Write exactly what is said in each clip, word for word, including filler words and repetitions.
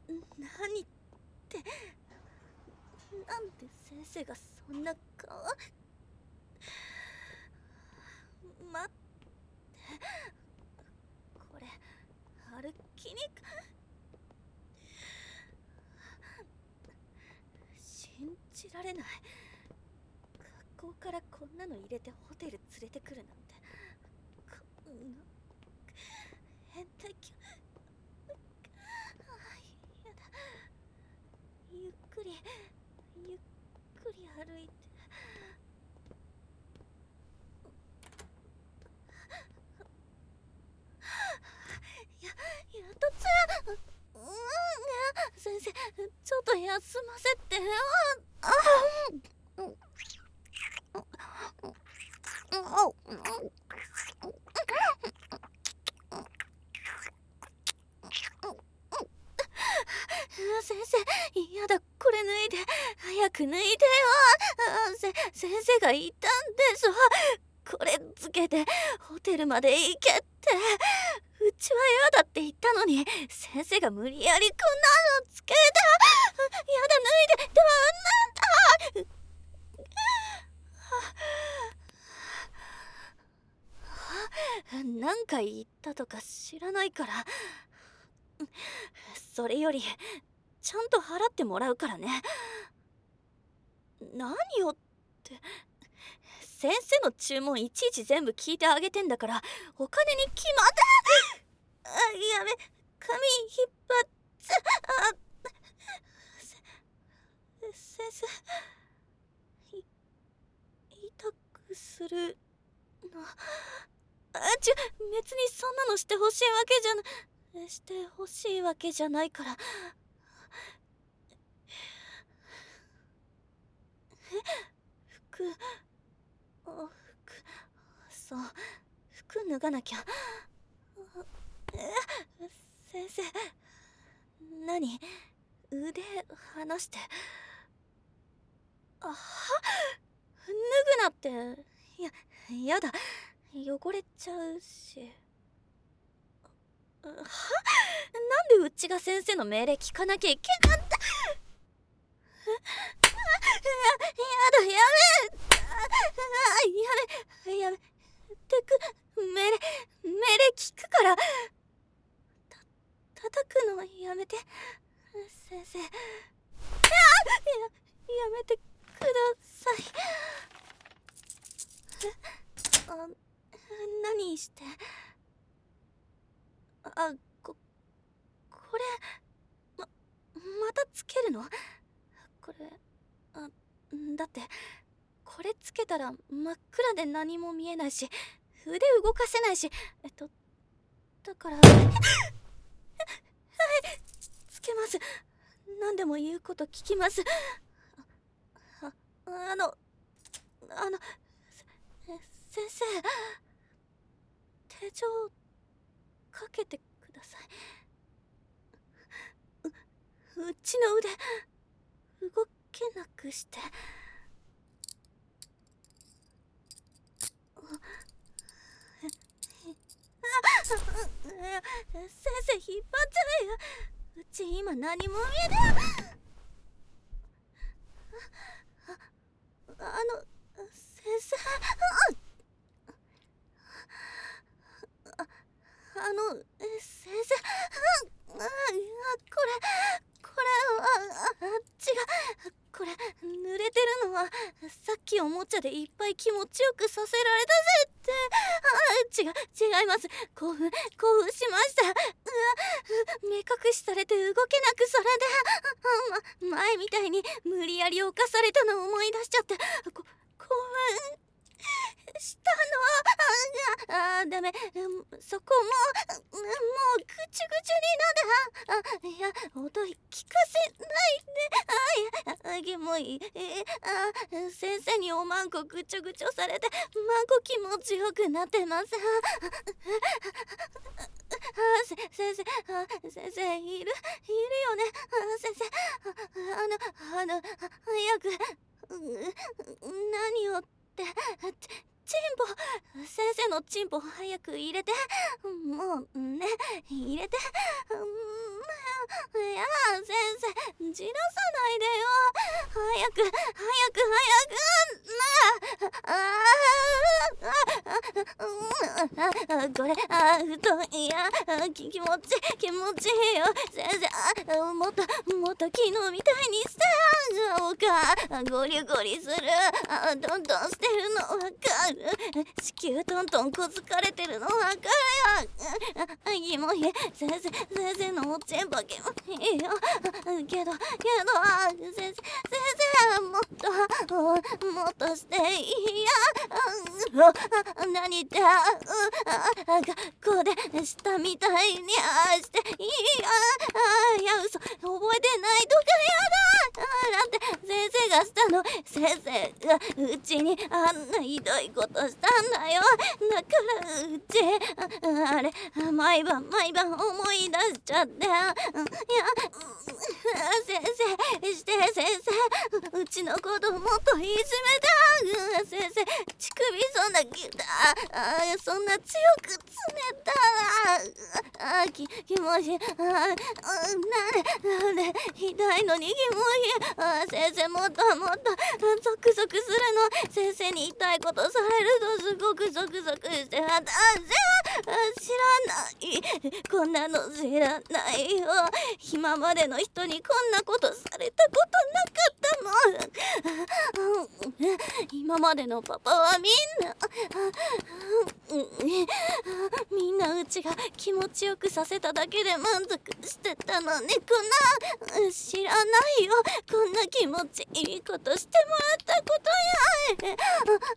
何って、なんで先生がそんな顔。待って、これ歩きにく信じられない。学校からこんなの入れてホテル連れてくるなんて、こんな変態きゃ。やだ。ゆっくりゆっくり歩いて。ややっとつや。うん、先生ちょっと休ませて。ああ先生、やだ、これ脱いで、早く脱いでよ。せ先生が言ったんでしょ。これつけてホテルまで行けって。うちは嫌だって言ったのに、先生が無理やりこんなのつけて。やだ、脱いで。でもなんだ。なんか言ったとか知らないから。それよりちゃんと払ってもらうからね。何よって、先生の注文いちいち全部聞いてあげてんだから、お金に決まって。あ、やめ、髪引っ張っちゃ。あ、先生、い痛くするの。あ、ちゅ別にそんなのしてほしいわけじゃなしてほしいわけじゃないから。え、服、あ、服、そう、服脱がなきゃ。え、先生、何、腕離して。あは、脱ぐなって。や、やだ、汚れちゃうし。は、なんでうちが先生の命令聞かなきゃいけないんだ。やだ、やめ。やめ、やめてく。命令、命令聞くから。た、叩くのやめて、先生。や、やめてください。あ、何して。あ、こ、これ、ま、またつけるの？これ、あ、だって、これつけたら真っ暗で何も見えないし、腕動かせないし、えっと、だから、はい、つけます。何でも言うこと聞きます。あ、あの、あの、先生、手錠かけてください。う、うちの腕動けなくして。先生引っ張っちゃえよ。うち今何も見えない。あ、あの先生、あ、あの先生、あ、これこれは、あ、違う、これ濡れてるのはさっきおもちゃでいっぱい気持ちよくさせられたぜって。あ、違う、違います。興奮興奮しました。うわ、目隠しされて動けなく、それで、ま、前みたいに無理やり犯されたのを思い出しちゃって、こ興奮したの。ああ、ダメ、そこももうぐちゅぐちゅになって。あ、いや、音聞かせないで。あ、いや、あげもいい。え、あ、先生におまんこぐちょぐちょされて、まんこ気持ちよくなってます。あ、せ先生、あ、先生いるいるよね。あ、先生、あ、あのあの早く、何をって。チンポ、先生のチンポ早く入れて。もうね、入れて。 や先生、じらさないでよ。早く早く早く。なああああ、これ、あ布団、いやき気持ち気持ちいいよ先生。あもっともっと昨日みたいにしてあげようか。ゴリゴリする。あトントンしてるのわかる。子宮トントンこづかれてるのわかるよ。あいもいい先生、先生のおちんぽ気もいいよ。けどけど先生先生もっともっとしていいや。何言ってあ学校でしたみたいにあしていいや。いや嘘覚えてないとかやだ。なんて先生がしたの。先生がうちにあんなひどいことしたんだよ。だからうちあれ毎晩毎晩思い出しちゃって。いや先生して先生うちの子供といじめた。先生乳首そんなきたあそんな強くつねた。あきキモい。あなれなれひどいのにキモい。あ先生もっともっとゾクゾクするの。先生に痛いことされるとすごくゾクゾクして。あ知らないこんなの知らないよ。今までの人にこんなことされたことなかったもん。今までのパパはみんなみんなうちが気持ちよくさせただけで満足してたのに。こんな知らないよこんな気持ちいいことしてもらったことや。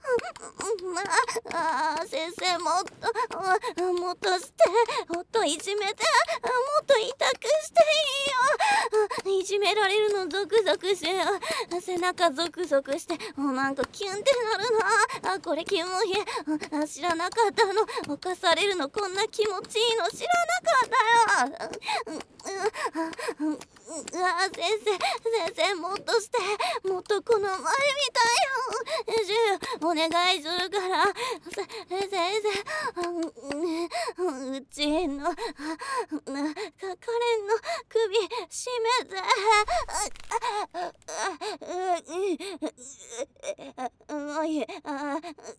ああ先生もっともっとしてもっといじめてもっと痛くしていいよ。いじめられるのゾクゾクして背中ゾクゾクしてなんかキュンってなるな。あこれキモい。あ知らなかったの。犯されるのこんな気持ちいいの知らなかったよ。あ先生先生もっとしてもっとこの前みたいよ。お願いするから先生うちのか彼の首絞めて。もういいあ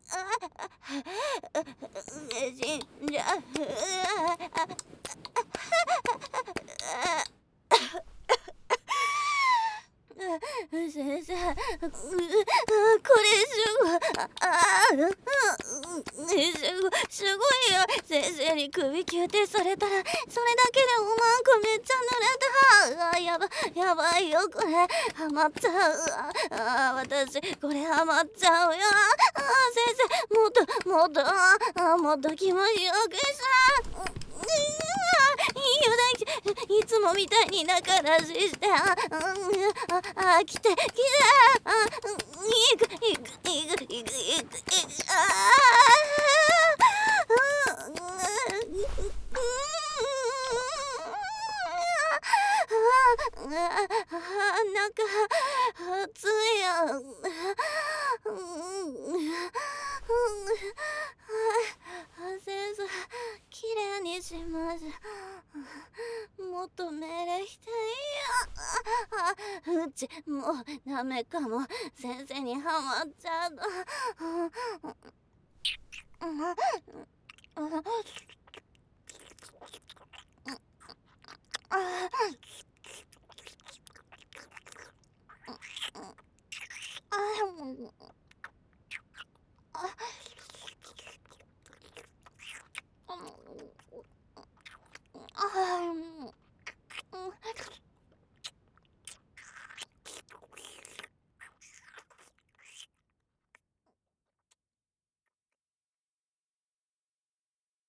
死んじゃう。先生これすごいあすごいすごいよ。先生に首キューテされたらそれだけでおまんこめっちゃ濡れた。あやばやばいよこれハマっちゃう。あ私これハマっちゃうよ。あ先生もっともっとあもっと気持ちよくした。いいよだけいつもみたいに仲出ししてあああ来て来てあいくいくいくいくいくいくあなんか熱いやん。先生きれいにします。もっと命令していいよ。うちもうダメかも。先生にハマっちゃうと。